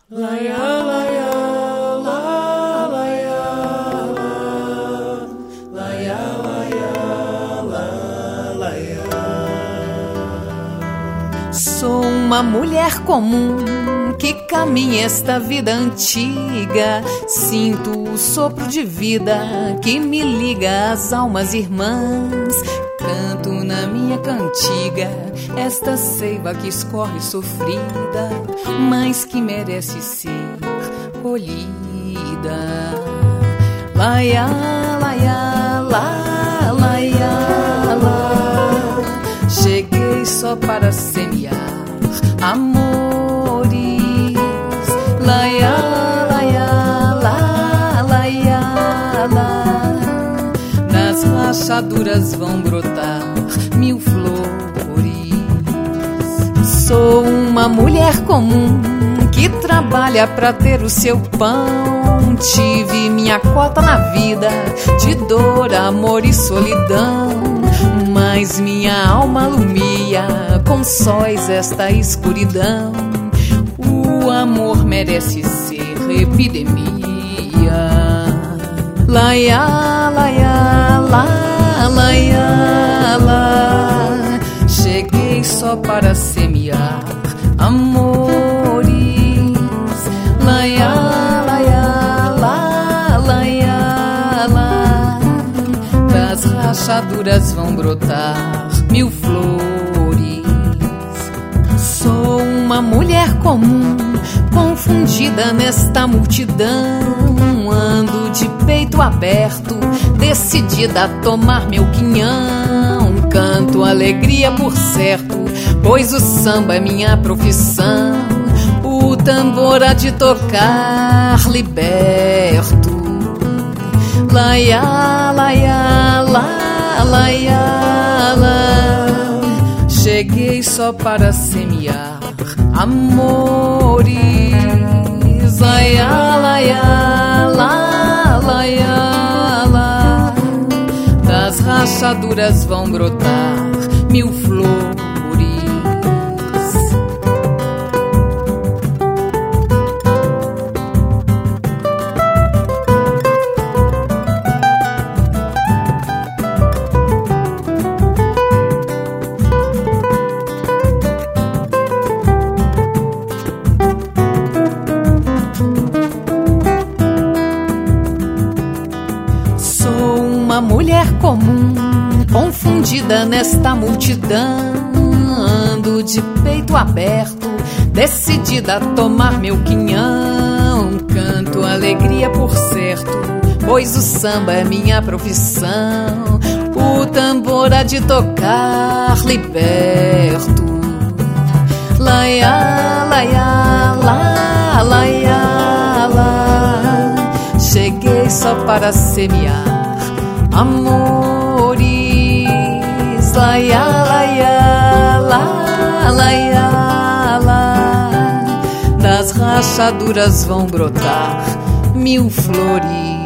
Sou uma mulher comum que caminha esta vida antiga. Sinto o sopro de vida que me liga às almas irmãs. Canto na minha cantiga esta seiva que escorre sofrida, mas que merece ser colhida. Laia, laia, la, laia, la. Cheguei só para semear amores. Laia, laia, la, laia, la. Nas rachaduras vão brotar mil flores. Sou uma mulher comum que trabalha pra ter o seu pão. Tive minha cota na vida de dor, amor e solidão, mas minha alma alumia com sóis esta escuridão. O amor merece ser epidemia. Laia, laia, la, laia, la. Cheguei só para semear amores. Laia, laia, la, laia, la. Das rachaduras vão brotar mil flores. Sou uma mulher comum, confundida nesta multidão. Ando de peito aberto, decidida a tomar meu quinhão. Canto alegria por certo, pois o samba é minha profissão. O tambor há de tocar liberto. Laia, laia, la, laia, la. Cheguei só para semear amores. Laia, laia, la, laia, la. Das rachaduras vão brotar mil flores. Uma mulher comum, confundida nesta multidão. Ando de peito aberto, decidida a tomar meu quinhão. Canto alegria por certo, pois o samba é minha profissão. O tambor há de tocar liberto. Laia, laia, la, laia, la. Cheguei só para semear amores. Laia, laia, la, laia, la. Das rachaduras vão brotar mil flores.